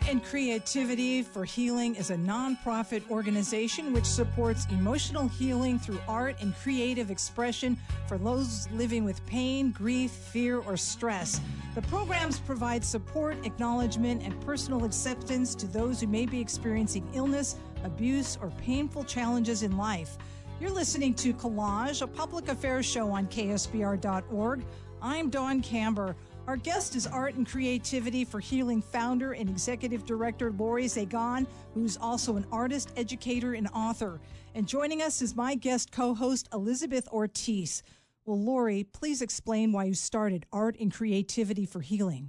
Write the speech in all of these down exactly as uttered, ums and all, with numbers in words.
and Creativity for Healing is a nonprofit organization which supports emotional healing through art and creative expression for those living with pain, grief, fear, or stress. The programs provide support, acknowledgement, and personal acceptance to those who may be experiencing illness, abuse, or painful challenges in life. You're listening to Collage, a public affairs show on K S B R dot org. I'm Dawn Camber. Our guest is Art and Creativity for Healing founder and executive director Lori Zagon, who's also an artist, educator, and author. And joining us is my guest co-host Elizabeth Ortiz. Well, Lori, please explain why you started Art and Creativity for Healing.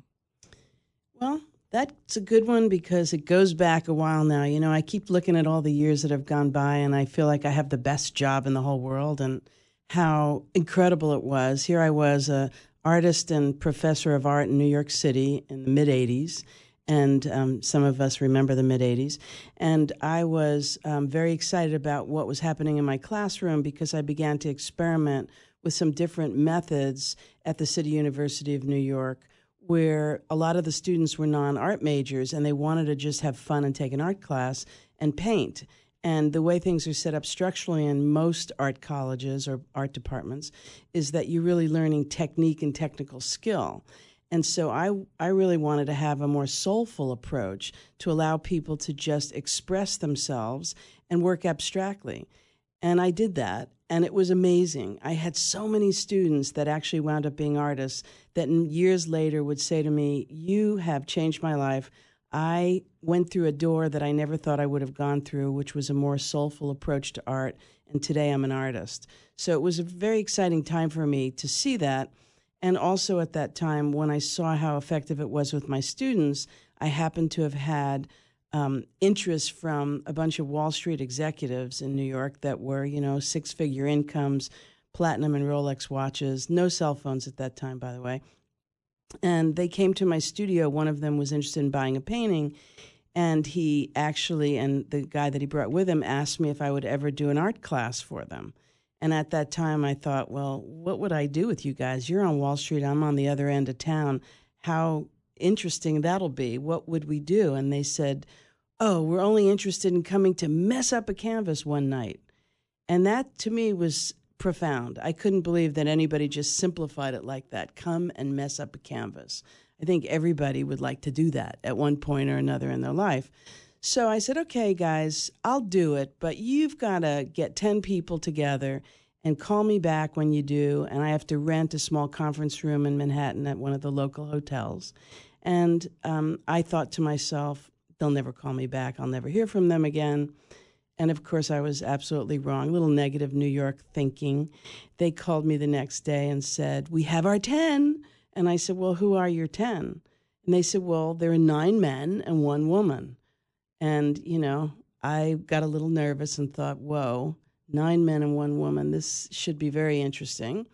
Well, that's a good one because it goes back a while now. You know, I keep looking at all the years that have gone by, and I feel like I have the best job in the whole world and how incredible it was. Here I was, a artist and professor of art in New York City in the mid-eighties, and um, some of us remember the mid-eighties. And I was um, very excited about what was happening in my classroom because I began to experiment with some different methods at the City University of New York, where a lot of the students were non-art majors, and they wanted to just have fun and take an art class and paint. And the way things are set up structurally in most art colleges or art departments is that you're really learning technique and technical skill. And so I, I really wanted to have a more soulful approach to allow people to just express themselves and work abstractly. And I did that, and it was amazing. I had so many students that actually wound up being artists that years later would say to me, "You have changed my life. I went through a door that I never thought I would have gone through, which was a more soulful approach to art, and today I'm an artist." So it was a very exciting time for me to see that. And also at that time, when I saw how effective it was with my students, I happened to have had um, interest from a bunch of Wall Street executives in New York that were, you know, six-figure incomes, platinum and Rolex watches, no cell phones at that time, by the way. And they came to my studio. One of them was interested in buying a painting, and he actually, and the guy that he brought with him, asked me if I would ever do an art class for them. And at that time, I thought, well, what would I do with you guys? You're on Wall Street. I'm on the other end of town. How interesting that'll be. What would we do? And they said, oh, we're only interested in coming to mess up a canvas one night. And that, to me, was profound. I couldn't believe that anybody just simplified it like that. Come and mess up a canvas. I think everybody would like to do that at one point or another in their life. So I said, okay, guys, I'll do it, but you've got to get ten people together and call me back when you do, and I have to rent a small conference room in Manhattan at one of the local hotels. And um, I thought to myself, they'll never call me back. I'll never hear from them again. And, of course, I was absolutely wrong, a little negative New York thinking. They called me the next day and said, we have our ten. And I said, well, who are your ten? And they said, well, there are nine men and one woman. And, you know, I got a little nervous and thought, whoa, nine men and one woman, this should be very interesting.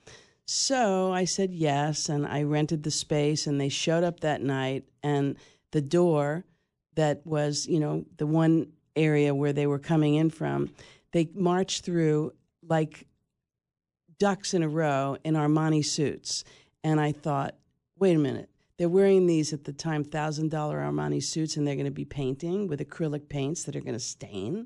So I said yes, and I rented the space, and they showed up that night, and the door that was, you know, the one area where they were coming in from, they marched through like ducks in a row in Armani suits. And I thought, wait a minute, they're wearing these at the time one thousand dollars Armani suits, and they're going to be painting with acrylic paints that are going to stain.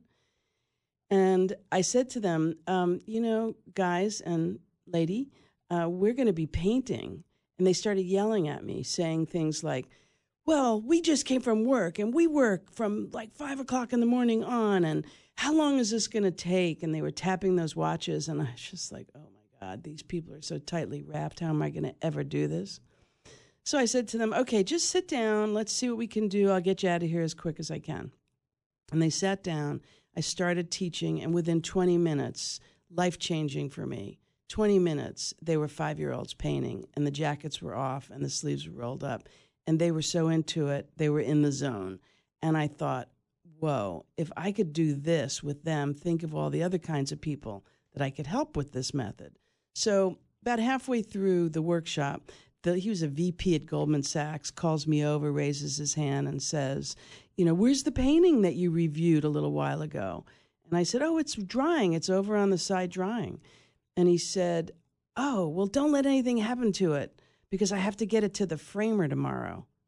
And I said to them, um, you know, guys and lady, uh, we're going to be painting. And they started yelling at me, saying things like, well, we just came from work, and we work from like five o'clock in the morning on, and how long is this going to take? And they were tapping those watches, and I was just like, oh, my God, these people are so tightly wrapped. How am I going to ever do this? So I said to them, okay, just sit down. Let's see what we can do. I'll get you out of here as quick as I can. And they sat down. I started teaching, and within twenty minutes, life-changing for me, twenty minutes, they were five-year-olds painting, and the jackets were off, and the sleeves were rolled up. And they were so into it, they were in the zone. And I thought, whoa, if I could do this with them, think of all the other kinds of people that I could help with this method. So about halfway through the workshop, the, he was a V P at Goldman Sachs, calls me over, raises his hand and says, you know, where's the painting that you reviewed a little while ago? And I said, oh, it's drying. It's over on the side drying. And he said, oh, well, don't let anything happen to it, because I have to get it to the framer tomorrow.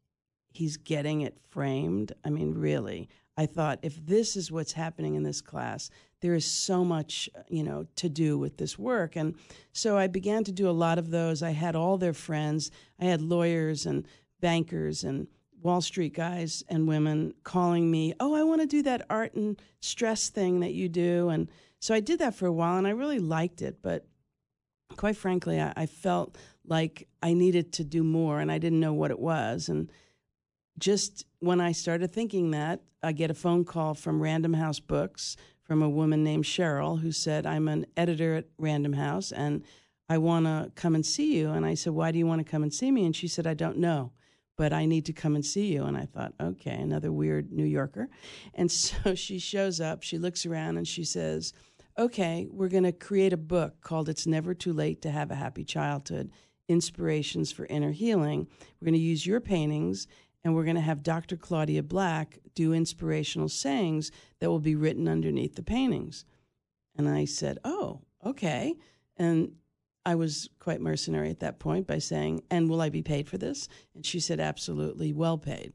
he's getting it framed. I mean, really, I thought if this is what's happening in this class, there is so much, you know, to do with this work. And so I began to do a lot of those. I had all their friends. I had lawyers and bankers and Wall Street guys and women calling me, oh, I want to do that art and stress thing that you do. And so I did that for a while, and I really liked it. But quite frankly, I, I felt like I needed to do more, and I didn't know what it was. And just when I started thinking that, I get a phone call from Random House Books from a woman named Cheryl who said, I'm an editor at Random House, and I want to come and see you. And I said, why do you want to come and see me? And she said, I don't know, but I need to come and see you. And I thought, okay, another weird New Yorker. And so she shows up, she looks around, and she says, okay, we're going to create a book called It's Never Too Late to Have a Happy Childhood, Inspirations for Inner Healing. We're going to use your paintings, and we're going to have Doctor Claudia Black do inspirational sayings that will be written underneath the paintings. And I said, oh, okay. And I was quite mercenary at that point by saying, and will I be paid for this? And she said, absolutely, well paid.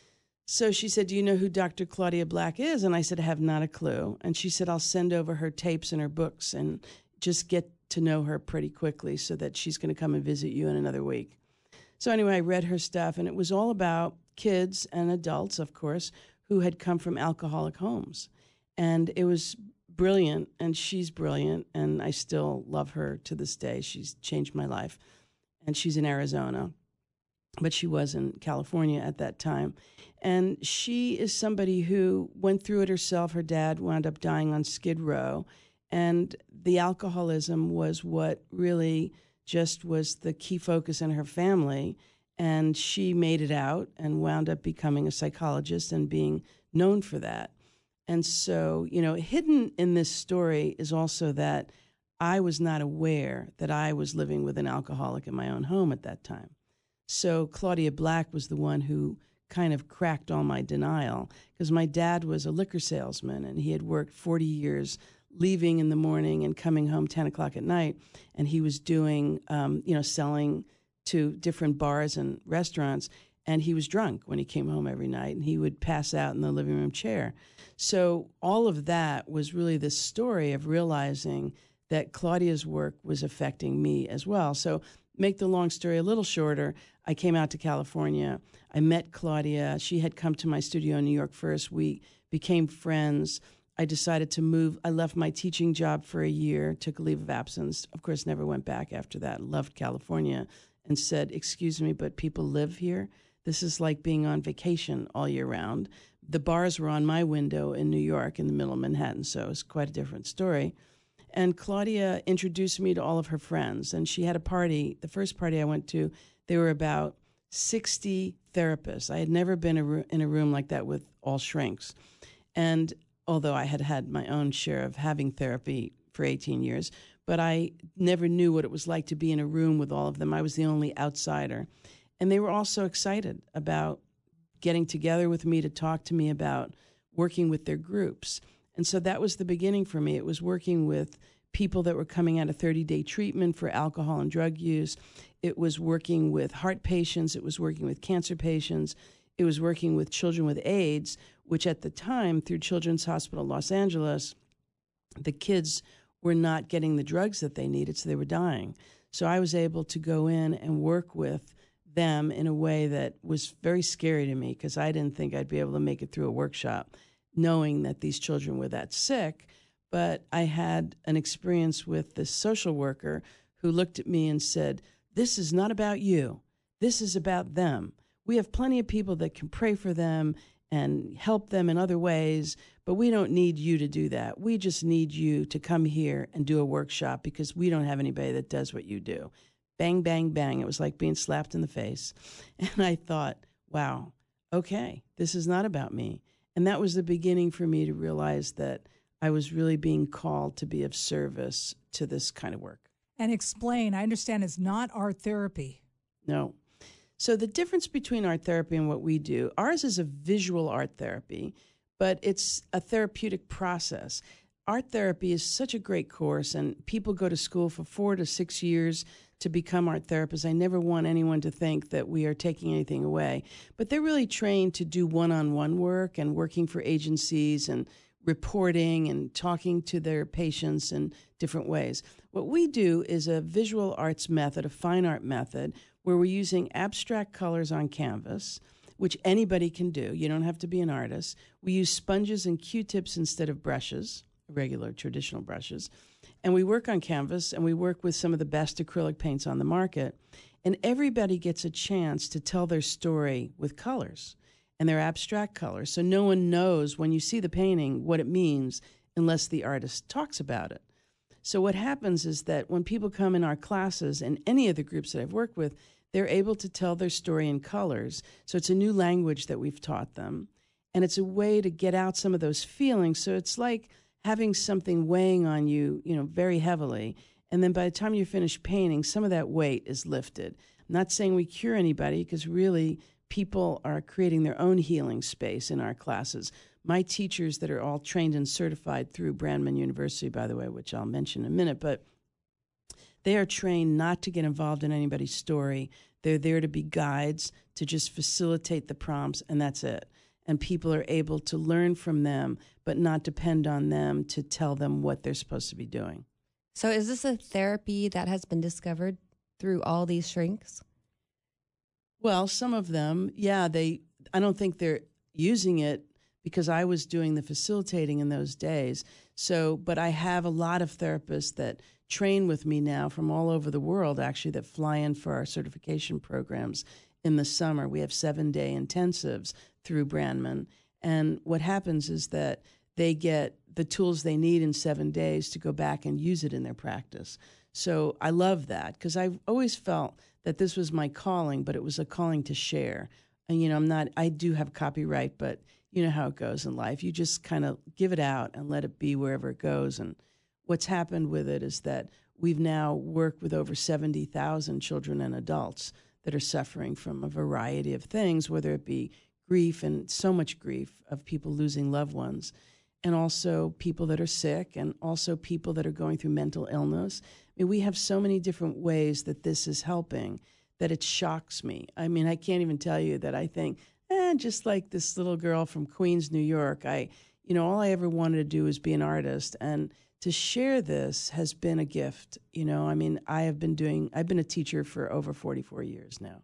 So she said, do you know who Doctor Claudia Black is? And I said, I have not a clue. And she said, I'll send over her tapes and her books and just get to know her pretty quickly so that she's going to come and visit you in another week. So anyway, I read her stuff, and it was all about kids and adults, of course, who had come from alcoholic homes. And it was brilliant, and she's brilliant, and I still love her to this day. She's changed my life. And she's in Arizona, but she was in California at that time. And she is somebody who went through it herself. Her dad wound up dying on Skid Row, and the alcoholism was what really just was the key focus in her family. And she made it out and wound up becoming a psychologist and being known for that. And so, you know, hidden in this story is also that I was not aware that I was living with an alcoholic in my own home at that time. So Claudia Black was the one who kind of cracked all my denial, because my dad was a liquor salesman, and he had worked forty years, leaving in the morning and coming home ten o'clock at night. And he was doing, um, you know, selling to different bars and restaurants. And he was drunk when he came home every night, and he would pass out in the living room chair. So all of that was really the story of realizing that Claudia's work was affecting me as well. So make the long story a little shorter, I came out to California. I met Claudia. She had come to my studio in New York first. We became friends. I decided to move. I left my teaching job for a year, took a leave of absence. Of course, never went back after that. Loved California and said, excuse me, but people live here? This is like being on vacation all year round. The bars were on my window in New York in the middle of Manhattan, so it's quite a different story. And Claudia introduced me to all of her friends, and she had a party. The first party I went to, there were about sixty therapists. I had never been a, in a room like that with all shrinks. And although I had had my own share of having therapy for eighteen years, but I never knew what it was like to be in a room with all of them. I was the only outsider. And they were all so excited about getting together with me to talk to me about working with their groups. And so that was the beginning for me. It was working with people that were coming out of thirty-day treatment for alcohol and drug use. It was working with heart patients. It was working with cancer patients. It was working with children with AIDS, which at the time, through Children's Hospital Los Angeles, the kids were not getting the drugs that they needed, so they were dying. So I was able to go in and work with them in a way that was very scary to me, because I didn't think I'd be able to make it through a workshop knowing that these children were that sick. But I had an experience with this social worker who looked at me and said, this is not about you. This is about them. We have plenty of people that can pray for them and help them in other ways, but we don't need you to do that. We just need you to come here and do a workshop, because we don't have anybody that does what you do. Bang, bang, bang. It was like being slapped in the face. And I thought, wow, okay, this is not about me. And that was the beginning for me to realize that I was really being called to be of service to this kind of work. And explain, I understand it's not art therapy. No. So the difference between art therapy and what we do, ours is a visual art therapy, but it's a therapeutic process. Art therapy is such a great course, and people go to school for four to six years to become art therapists. I never want anyone to think that we are taking anything away. But they're really trained to do one-on-one work and working for agencies and reporting and talking to their patients in different ways. What we do is a visual arts method, a fine art method, where we're using abstract colors on canvas, which anybody can do. You don't have to be an artist. We use sponges and Q-tips instead of brushes, regular traditional brushes. And we work on canvas, and we work with some of the best acrylic paints on the market. And everybody gets a chance to tell their story with colors. And they're abstract colors. So no one knows when you see the painting what it means unless the artist talks about it. So what happens is that when people come in our classes and any of the groups that I've worked with, they're able to tell their story in colors. So it's a new language that we've taught them. And it's a way to get out some of those feelings. So it's like having something weighing on you, you know, very heavily. And then by the time you finish painting, some of that weight is lifted. I'm not saying we cure anybody, because really people are creating their own healing space in our classes. My teachers that are all trained and certified through Brandman University, by the way, which I'll mention in a minute, but they are trained not to get involved in anybody's story. They're there to be guides, to just facilitate the prompts, and that's it. And people are able to learn from them, but not depend on them to tell them what they're supposed to be doing. So is this a therapy that has been discovered through all these shrinks? Well, some of them, yeah, they. I don't think they're using it because I was doing the facilitating in those days. So, but I have a lot of therapists that train with me now from all over the world, actually, that fly in for our certification programs in the summer. We have seven-day intensives through Brandman. And what happens is that they get the tools they need in seven days to go back and use it in their practice. So I love that, because I've always felt that this was my calling, but it was a calling to share. And, you know, I'm not, I do have copyright, but you know how it goes in life. You just kind of give it out and let it be wherever it goes. And what's happened with it is that we've now worked with over seventy thousand children and adults that are suffering from a variety of things, whether it be grief, and so much grief of people losing loved ones, and also people that are sick, and also people that are going through mental illness. I mean, we have so many different ways that this is helping that it shocks me. I mean, I can't even tell you that I think, eh, just like this little girl from Queens, New York, I, you know, all I ever wanted to do was be an artist. And to share this has been a gift. You know, I mean, I have been doing, I've been a teacher for over forty-four years now.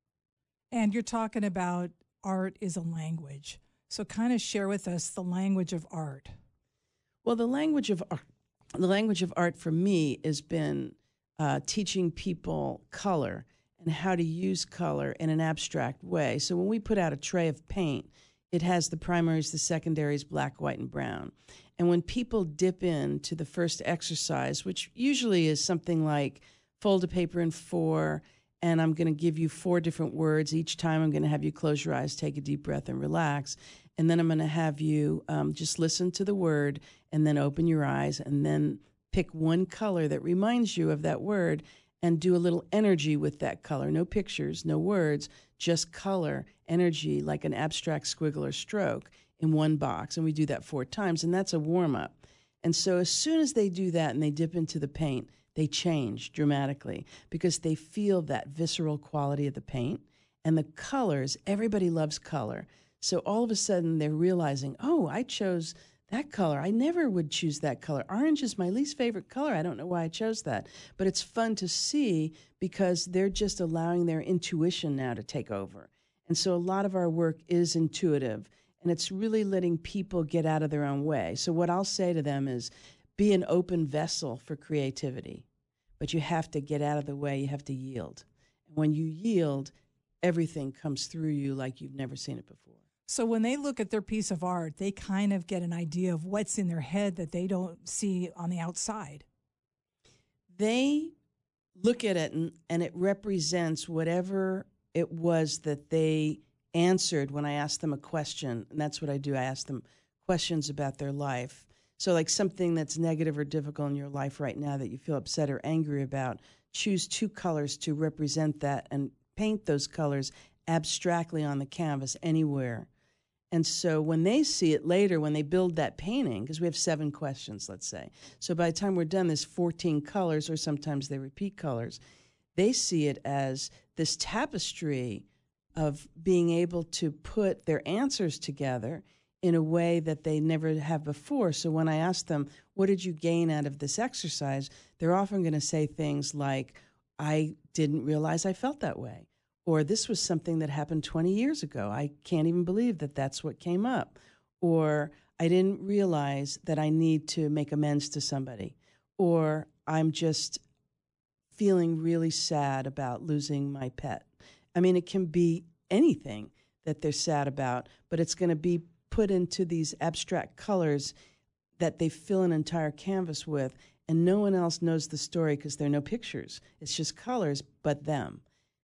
And you're talking about art is a language. So kind of share with us the language of art. Well, the language of art, the language of art for me has been uh, teaching people color and how to use color in an abstract way. So when we put out a tray of paint, it has the primaries, the secondaries, black, white, and brown. And when people dip into the first exercise, which usually is something like fold a paper in four, and I'm going to give you four different words. Each time I'm going to have you close your eyes, take a deep breath, and relax. And then I'm going to have you um, just listen to the word and then open your eyes and then pick one color that reminds you of that word and do a little energy with that color. No pictures, no words, just color, energy, like an abstract squiggle or stroke in one box. And we do that four times, and that's a warm-up. And so as soon as they do that and they dip into the paint, they change dramatically because they feel that visceral quality of the paint and the colors. Everybody loves color. So all of a sudden they're realizing, oh, I chose that color. I never would choose that color. Orange is my least favorite color. I don't know why I chose that. But it's fun to see because they're just allowing their intuition now to take over. And so a lot of our work is intuitive, and it's really letting people get out of their own way. So what I'll say to them is, be an open vessel for creativity, but you have to get out of the way. You have to yield. And when you yield, everything comes through you like you've never seen it before. So when they look at their piece of art, they kind of get an idea of what's in their head that they don't see on the outside. They look at it, and, and it represents whatever it was that they answered when I asked them a question. And that's what I do. I ask them questions about their life. So like something that's negative or difficult in your life right now that you feel upset or angry about, choose two colors to represent that and paint those colors abstractly on the canvas anywhere. And so when they see it later, when they build that painting, because we have seven questions, let's say. So by the time we're done, there's fourteen colors, or sometimes they repeat colors. They see it as this tapestry of being able to put their answers together in a way that they never have before. So when I ask them, what did you gain out of this exercise? They're often going to say things like, I didn't realize I felt that way. Or this was something that happened twenty years ago. I can't even believe that that's what came up. Or I didn't realize that I need to make amends to somebody. Or I'm just feeling really sad about losing my pet. I mean, it can be anything that they're sad about, but it's going to be put into these abstract colors that they fill an entire canvas with, and no one else knows the story because there are no pictures. It's just colors, but them.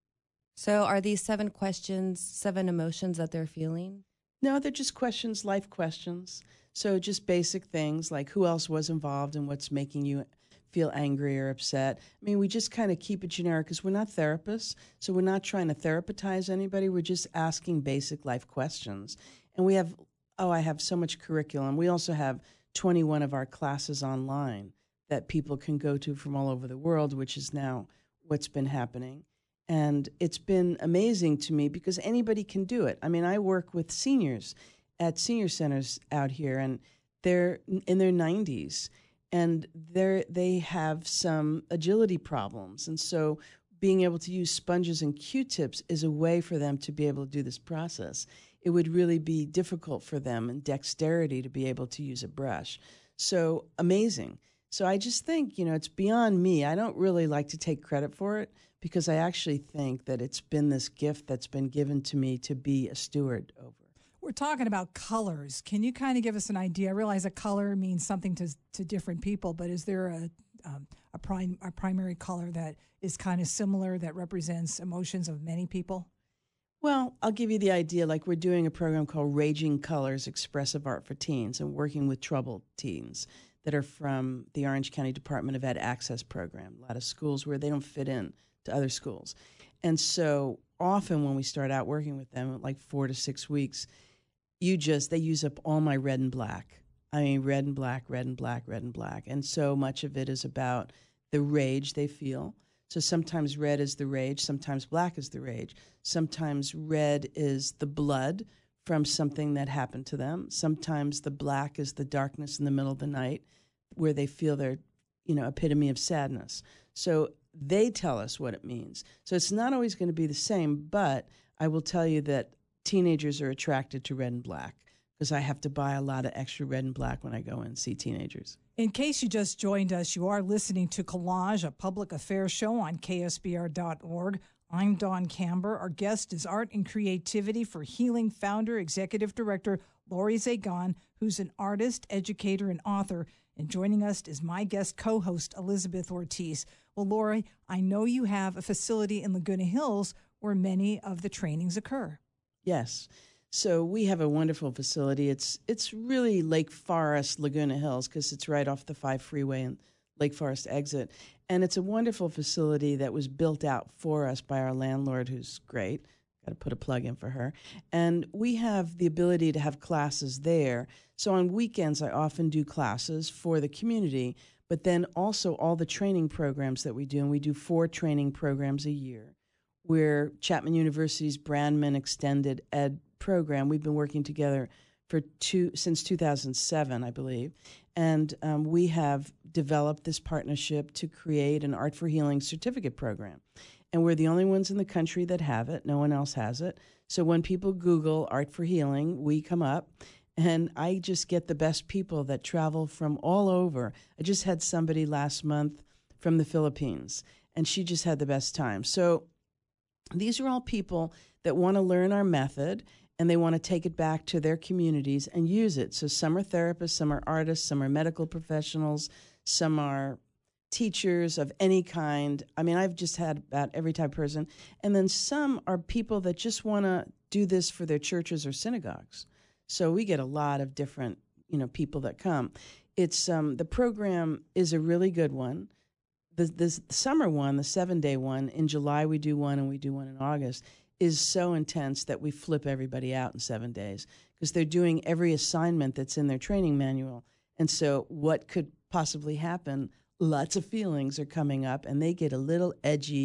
So are these seven questions, seven emotions that they're feeling? No, they're just questions, life questions. So just basic things like who else was involved and what's making you feel angry or upset. I mean, we just kind of keep it generic because we're not therapists, so we're not trying to therapeutize anybody. We're just asking basic life questions. And we have, oh, I have so much curriculum. We also have twenty-one of our classes online that people can go to from all over the world, which is now what's been happening. And it's been amazing to me because anybody can do it. I mean, I work with seniors at senior centers out here, and they're in their nineties. And they they have some agility problems. And so being able to use sponges and Q-tips is a way for them to be able to do this process. It would really be difficult for them and dexterity to be able to use a brush. So amazing. So I just think, you know, it's beyond me. I don't really like to take credit for it because I actually think that it's been this gift that's been given to me to be a steward over. We're talking about colors. Can you kind of give us an idea? I realize a color means something to to different people, but is there a um, a, prime, a primary color that is kind of similar that represents emotions of many people? Well, I'll give you the idea. Like we're doing a program called Raging Colors, Expressive Art for Teens, and working with troubled teens that are from the Orange County Department of Ed Access program, a lot of schools where they don't fit in to other schools. And so often when we start out working with them, like four to six weeks, you just, they use up all my red and black. I mean, red and black, red and black, red and black. And so much of it is about the rage they feel. So sometimes red is the rage, sometimes black is the rage. Sometimes red is the blood from something that happened to them. Sometimes the black is the darkness in the middle of the night where they feel their, you know, epitome of sadness. So they tell us what it means. So it's not always going to be the same, but I will tell you that teenagers are attracted to red and black because I have to buy a lot of extra red and black when I go and see teenagers. In case you just joined us, you are listening to Collage, a public affairs show on K S B R dot org. I'm Dawn Camber. Our guest is Art and Creativity for Healing founder, executive director Laurie Zagon, who's an artist, educator, and author. And joining us is my guest co-host, Elizabeth Ortiz. Well, Laurie, I know you have a facility in Laguna Hills where many of the trainings occur. Yes. So we have a wonderful facility. It's it's really Lake Forest, Laguna Hills, because it's right off the five freeway and Lake Forest exit. And it's a wonderful facility that was built out for us by our landlord, who's great. Got to put a plug in for her. And we have the ability to have classes there. So on weekends, I often do classes for the community, but then also all the training programs that we do. And we do four training programs a year. We're Chapman University's Brandman Extended Ed program. We've been working together for two since two thousand seven, I believe. And um, we have developed this partnership to create an Art for Healing certificate program. And we're the only ones in the country that have it. No one else has it. So when people Google Art for Healing, we come up. And I just get the best people that travel from all over. I just had somebody last month from the Philippines, and she just had the best time. So these are all people that want to learn our method, and they want to take it back to their communities and use it. So some are therapists, some are artists, some are medical professionals, some are teachers of any kind. I mean, I've just had about every type of person. And then some are people that just want to do this for their churches or synagogues. So we get a lot of different, you know, people that come. It's um, the program is a really good one. The, the summer one, the seven-day one, in July we do one and we do one in August, is so intense that we flip everybody out in seven days because they're doing every assignment that's in their training manual. And so what could possibly happen? Lots of feelings are coming up, and they get a little edgy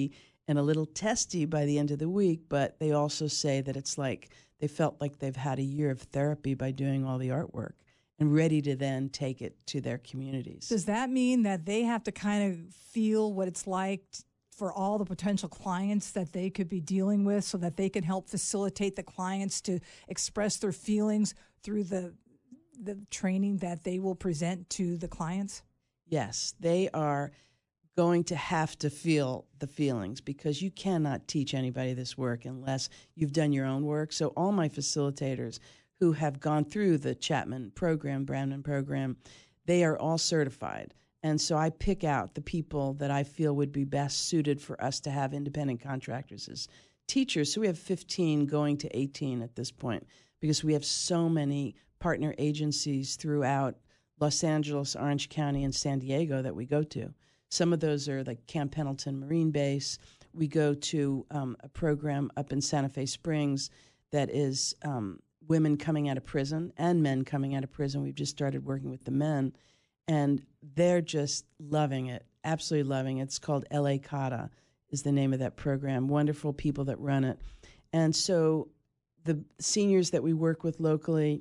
and a little testy by the end of the week, but they also say that it's like they felt like they've had a year of therapy by doing all the artwork and ready to then take it to their communities. Does that mean that they have to kind of feel what it's like t- for all the potential clients that they could be dealing with so that they can help facilitate the clients to express their feelings through the the training that they will present to the clients? Yes, they are going to have to feel the feelings because you cannot teach anybody this work unless you've done your own work. So all my facilitators who have gone through the Chapman program, Brandman program, they are all certified. And so I pick out the people that I feel would be best suited for us to have independent contractors as teachers. So we have fifteen going to eighteen at this point because we have so many partner agencies throughout Los Angeles, Orange County, and San Diego that we go to. Some of those are like Camp Pendleton Marine Base. We go to um, a program up in Santa Fe Springs that is um, women coming out of prison and men coming out of prison. We've just started working with the men, and they're just loving it, absolutely loving it. It's called L A CATA is the name of that program. Wonderful people that run it. And so the seniors that we work with locally,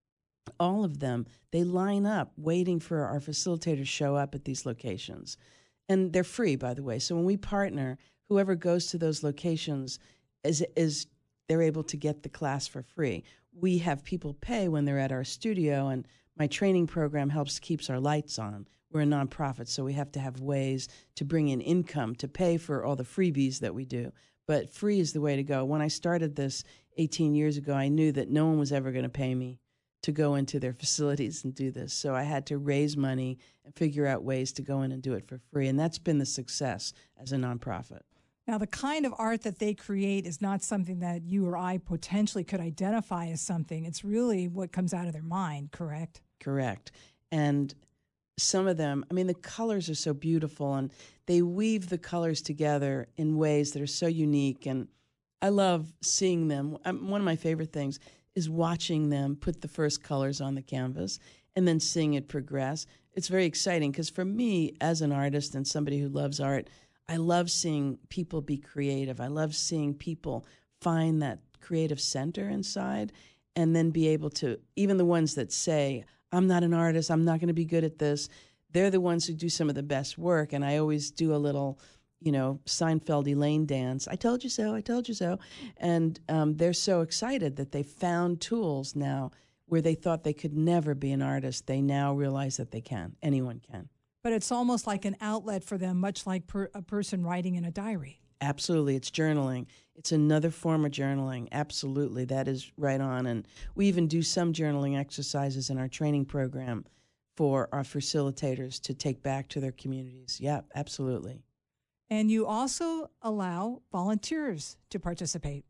all of them, they line up waiting for our facilitators to show up at these locations. And they're free, by the way. So when we partner, whoever goes to those locations is is they're able to get the class for free. We have people pay when they're at our studio, and my training program helps keeps our lights on. We're a nonprofit, so we have to have ways to bring in income to pay for all the freebies that we do. But free is the way to go. When I started this eighteen years ago, I knew that no one was ever going to pay me to go into their facilities and do this. So I had to raise money and figure out ways to go in and do it for free. And that's been the success as a nonprofit. Now, the kind of art that they create is not something that you or I potentially could identify as something. It's really what comes out of their mind, correct? Correct. And some of them, I mean, the colors are so beautiful, and they weave the colors together in ways that are so unique. And I love seeing them. Um, one of my favorite things is watching them put the first colors on the canvas and then seeing it progress. It's very exciting because for me, as an artist and somebody who loves art, I love seeing people be creative. I love seeing people find that creative center inside and then be able to, even the ones that say, I'm not an artist, I'm not going to be good at this, they're the ones who do some of the best work. And I always do a little, you know, Seinfeld Elaine dance. I told you so, I told you so. And um, they're so excited that they found tools now where they thought they could never be an artist. They now realize that they can. Anyone can. But it's almost like an outlet for them, much like per, a person writing in a diary. Absolutely. It's journaling. It's another form of journaling. Absolutely. That is right on. And we even do some journaling exercises in our training program for our facilitators to take back to their communities. Yeah, absolutely. And you also allow volunteers to participate.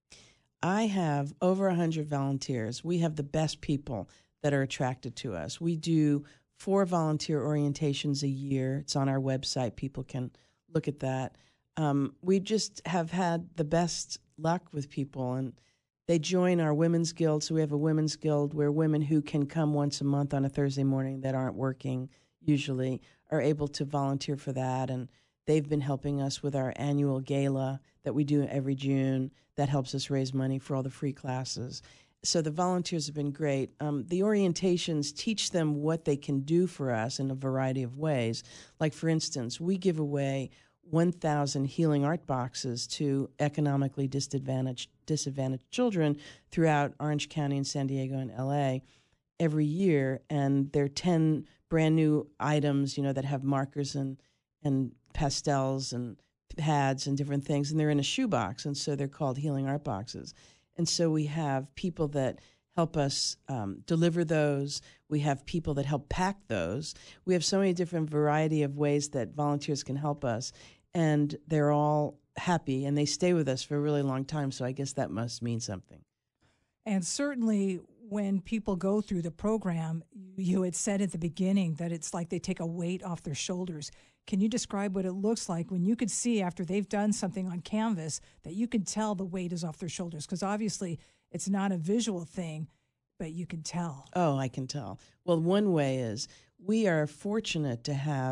I have over one hundred volunteers. We have the best people that are attracted to us. We do four volunteer orientations a year. It's on our website. People can look at that. Um, we just have had the best luck with people, and they join our Women's Guild. So we have a Women's Guild where women who can come once a month on a Thursday morning that aren't working usually are able to volunteer for that. And they've been helping us with our annual gala that we do every June. That helps us raise money for all the free classes. So the volunteers have been great. Um, the orientations teach them what they can do for us in a variety of ways. Like, for instance, we give away one thousand healing art boxes to economically disadvantaged, disadvantaged children throughout Orange County and San Diego and L A every year. And they're ten brand new items, you know, that have markers and, and pastels and pads and different things. And they're in a shoebox. And so they're called healing art boxes. And so we have people that help us um, deliver those. We have people that help pack those. We have so many different variety of ways that volunteers can help us. And they're all happy, and they stay with us for a really long time. So I guess that must mean something. And certainly when people go through the program, you had said at the beginning that it's like they take a weight off their shoulders. Can you describe what it looks like when you could see after they've done something on canvas that you can tell the weight is off their shoulders? Because obviously it's not a visual thing, but you can tell. Oh, I can tell. Well, one way is we are fortunate to have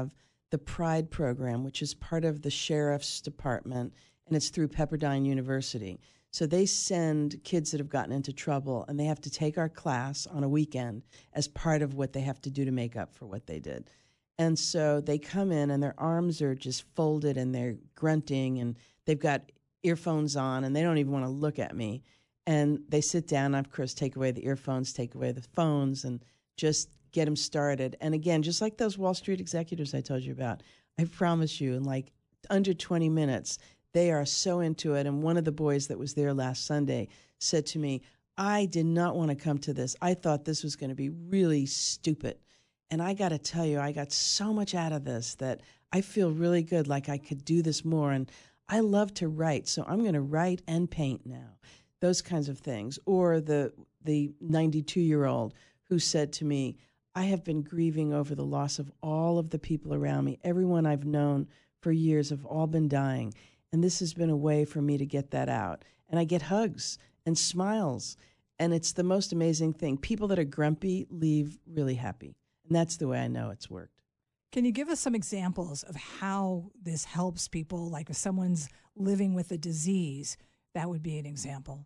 the Pride program, which is part of the Sheriff's Department, and it's through Pepperdine University. So they send kids that have gotten into trouble, and they have to take our class on a weekend as part of what they have to do to make up for what they did. And so they come in, and their arms are just folded, and they're grunting, and they've got earphones on, and they don't even want to look at me. And they sit down, and of course, take away the earphones, take away the phones, and just get them started. And again, just like those Wall Street executives I told you about, I promise you, in like under twenty minutes, they are so into it. And one of the boys that was there last Sunday said to me, I did not want to come to this. I thought this was going to be really stupid. And I got to tell you, I got so much out of this that I feel really good, like I could do this more. And I love to write, so I'm going to write and paint now, those kinds of things. Or the the ninety-two-year-old who said to me, I have been grieving over the loss of all of the people around me. Everyone I've known for years have all been dying. And this has been a way for me to get that out. And I get hugs and smiles. And it's the most amazing thing. People that are grumpy leave really happy. And that's the way I know it's worked. Can you give us some examples of how this helps people? Like if someone's living with a disease, that would be an example.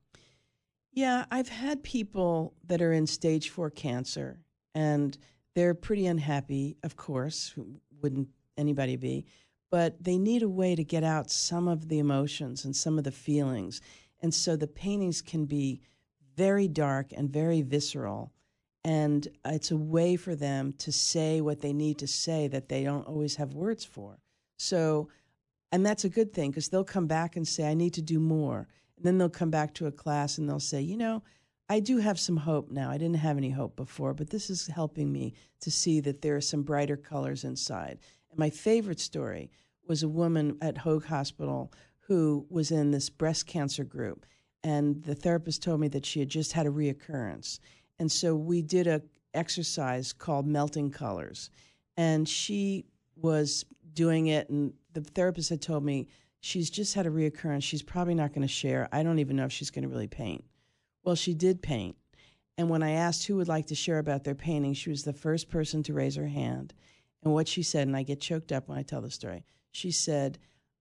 Yeah, I've had people that are in stage four cancer, and they're pretty unhappy, of course, who wouldn't anybody be, but they need a way to get out some of the emotions and some of the feelings. And so the paintings can be very dark and very visceral, and it's a way for them to say what they need to say that they don't always have words for. So, and that's a good thing, because they'll come back and say, I need to do more. And then they'll come back to a class and they'll say, you know, I do have some hope now. I didn't have any hope before, but this is helping me to see that there are some brighter colors inside. And my favorite story was a woman at Hoag Hospital who was in this breast cancer group. And the therapist told me that she had just had a reoccurrence. And so we did a exercise called Melting Colors. And she was doing it, and the therapist had told me, she's just had a reoccurrence. She's probably not going to share. I don't even know if she's going to really paint. Well, she did paint. And when I asked who would like to share about their painting, she was the first person to raise her hand. And what she said, and I get choked up when I tell the story, she said,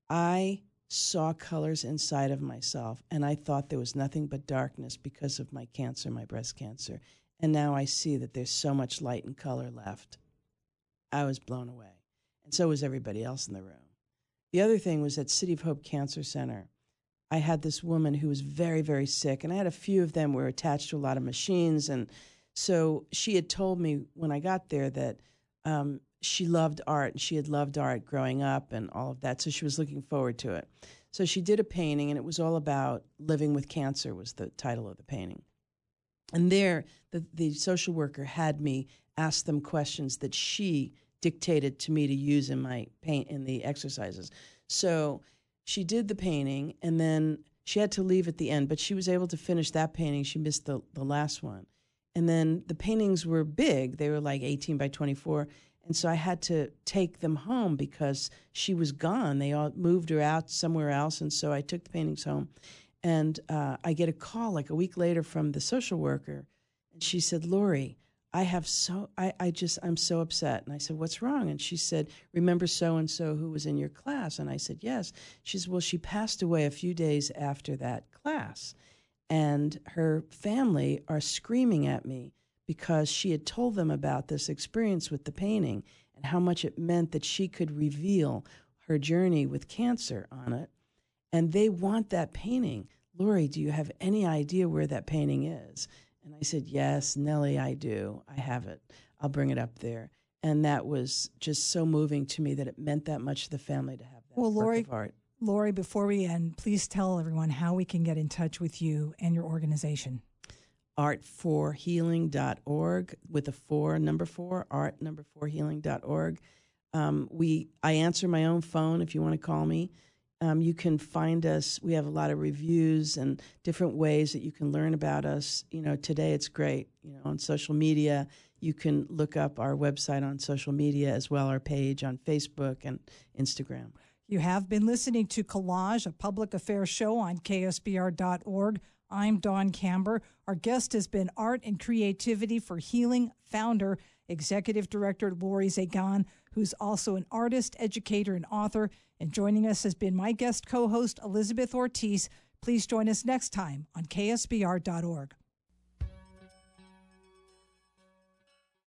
I saw colors inside of myself, and I thought there was nothing but darkness because of my cancer, my breast cancer. And now I see that there's so much light and color left. I was blown away. And so was everybody else in the room. The other thing was at City of Hope Cancer Center. I had this woman who was very, very sick, and I had a few of them were attached to a lot of machines. And so she had told me when I got there that um, she loved art, and she had loved art growing up and all of that, so she was looking forward to it. So she did a painting, and it was all about living with cancer was the title of the painting. And there, the, the social worker had me ask them questions that she dictated to me to use in my paint in the exercises. So she did the painting, and then she had to leave at the end, but she was able to finish that painting. She missed the, the last one. And then the paintings were big. They were like eighteen by twenty-four. And so I had to take them home because she was gone. They all moved her out somewhere else. And so I took the paintings home. And uh, I get a call like a week later from the social worker. And she said, Lori, I have so, I, I just, I'm so upset. And I said, what's wrong? And she said, remember so-and-so who was in your class? And I said, yes. She said, well, she passed away a few days after that class. And her family are screaming at me because she had told them about this experience with the painting and how much it meant that she could reveal her journey with cancer on it. And they want that painting. Lori, do you have any idea where that painting is? And I said, yes, Nellie, I do. I have it. I'll bring it up there. And that was just so moving to me that it meant that much to the family to have that well, work Lori, of art. Lori, before we end, please tell everyone how we can get in touch with you and your organization. art for healing dot org with a four, number four, art number four healing dot org. Um, we, I answer my own phone if you want to call me. Um, you can find us. We have a lot of reviews and different ways that you can learn about us. You know, today it's great. You know, on social media, you can look up our website on social media as well, our page on Facebook and Instagram. You have been listening to Collage, a public affairs show on K S B R dot org. I'm Dawn Camber. Our guest has been Art and Creativity for Healing founder Executive Director Lori Zagan, who's also an artist, educator, and author. And joining us has been my guest co-host, Elizabeth Ortiz. Please join us next time on K S B R dot org.